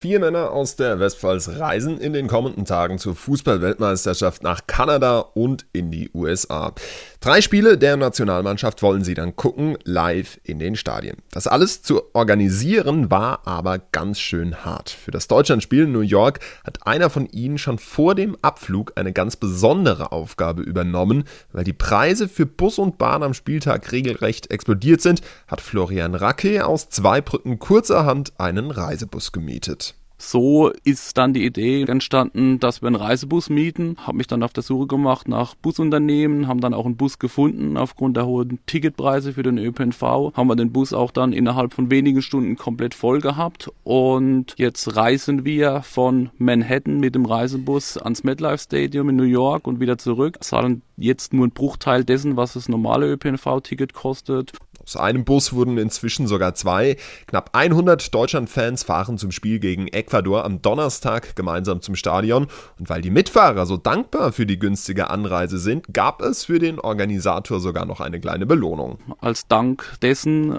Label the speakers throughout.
Speaker 1: 4 Männer aus der Westpfalz reisen in den kommenden Tagen zur Fußball-Weltmeisterschaft nach Kanada und in die USA. 3 Spiele der Nationalmannschaft wollen sie dann gucken, live in den Stadien. Das alles zu organisieren war aber ganz schön hart. Für das Deutschlandspiel in New York hat einer von ihnen schon vor dem Abflug eine ganz besondere Aufgabe übernommen. Weil die Preise für Bus und Bahn am Spieltag regelrecht explodiert sind, hat Florian Racke aus Zweibrücken kurzerhand einen Reisebus gemietet.
Speaker 2: So ist dann die Idee entstanden, dass wir einen Reisebus mieten. Habe mich dann auf der Suche gemacht nach Busunternehmen, haben dann auch einen Bus gefunden. Aufgrund der hohen Ticketpreise für den ÖPNV haben wir den Bus auch dann innerhalb von wenigen Stunden komplett voll gehabt. Und jetzt reisen wir von Manhattan mit dem Reisebus ans MetLife Stadium in New York und wieder zurück. Es zahlen jetzt nur ein Bruchteil dessen, was das normale ÖPNV-Ticket kostet.
Speaker 1: Aus einem Bus wurden inzwischen sogar 2. Knapp 100 Deutschland-Fans fahren zum Spiel gegen Ecuador am Donnerstag gemeinsam zum Stadion. Und weil die Mitfahrer so dankbar für die günstige Anreise sind, gab es für den Organisator sogar noch eine kleine Belohnung.
Speaker 2: Als Dank dessen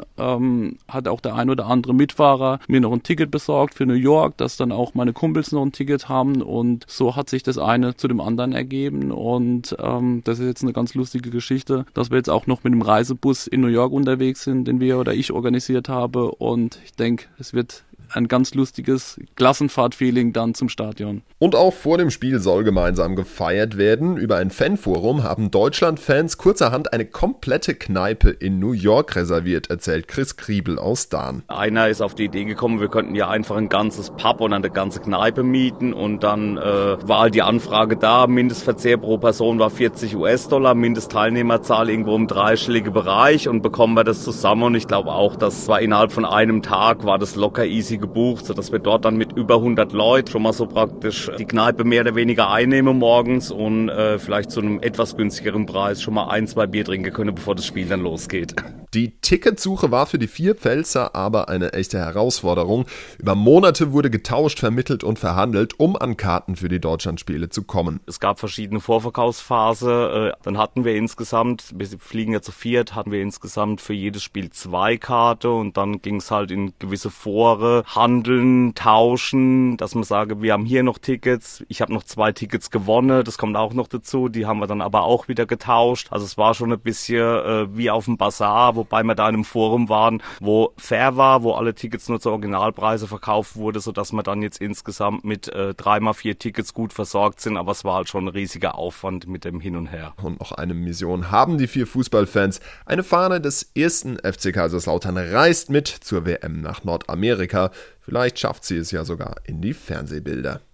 Speaker 2: hat auch der ein oder andere Mitfahrer mir noch ein Ticket besorgt für New York, dass dann auch meine Kumpels noch ein Ticket haben. Und so hat sich das eine zu dem anderen ergeben. Und das ist jetzt eine ganz lustige Geschichte, dass wir jetzt auch noch mit dem Reisebus in New York unterwegs sind, den ich organisiert habe, und ich denke, es wird ein ganz lustiges Klassenfahrt-Feeling dann zum Stadion.
Speaker 1: Und auch vor dem Spiel soll gemeinsam gefeiert werden. Über ein Fanforum haben Deutschland-Fans kurzerhand eine komplette Kneipe in New York reserviert, erzählt Chris Kriebel aus Dahn.
Speaker 3: Einer ist auf die Idee gekommen, wir könnten ja einfach ein ganzes Pub und eine ganze Kneipe mieten, und dann war halt die Anfrage da, Mindestverzehr pro Person war $40, Mindestteilnehmerzahl irgendwo im dreistellige Bereich, und bekommen wir das zusammen, und ich glaube auch, das war innerhalb von einem Tag, war das locker easy gebucht, sodass wir dort dann mit über 100 Leuten schon mal so praktisch die Kneipe mehr oder weniger einnehmen morgens und vielleicht zu einem etwas günstigeren Preis schon mal 1-2 Bier trinken können, bevor das Spiel dann losgeht.
Speaker 1: Die Ticketsuche war für die 4 Pfälzer aber eine echte Herausforderung. Über Monate wurde getauscht, vermittelt und verhandelt, um an Karten für die Deutschlandspiele zu kommen.
Speaker 3: Es gab verschiedene Vorverkaufsphasen. Dann hatten wir insgesamt, wir fliegen ja zu 4, hatten wir insgesamt für jedes Spiel 2 Karten, und dann ging es halt in gewisse Foren, handeln, tauschen, dass man sage, wir haben hier noch Tickets, ich habe noch 2 Tickets gewonnen, das kommt auch noch dazu, die haben wir dann aber auch wieder getauscht. Also es war schon ein bisschen wie auf dem Bazar, wobei wir da in einem Forum waren, wo fair war, wo alle Tickets nur zu Originalpreise verkauft wurde, sodass wir dann jetzt insgesamt mit 3x4 Tickets gut versorgt sind, aber es war halt schon ein riesiger Aufwand mit dem Hin und Her.
Speaker 1: Und noch eine Mission haben die 4 Fußballfans. Eine Fahne des ersten FC Kaiserslautern reist mit zur WM nach Nordamerika. Vielleicht schafft sie es ja sogar in die Fernsehbilder.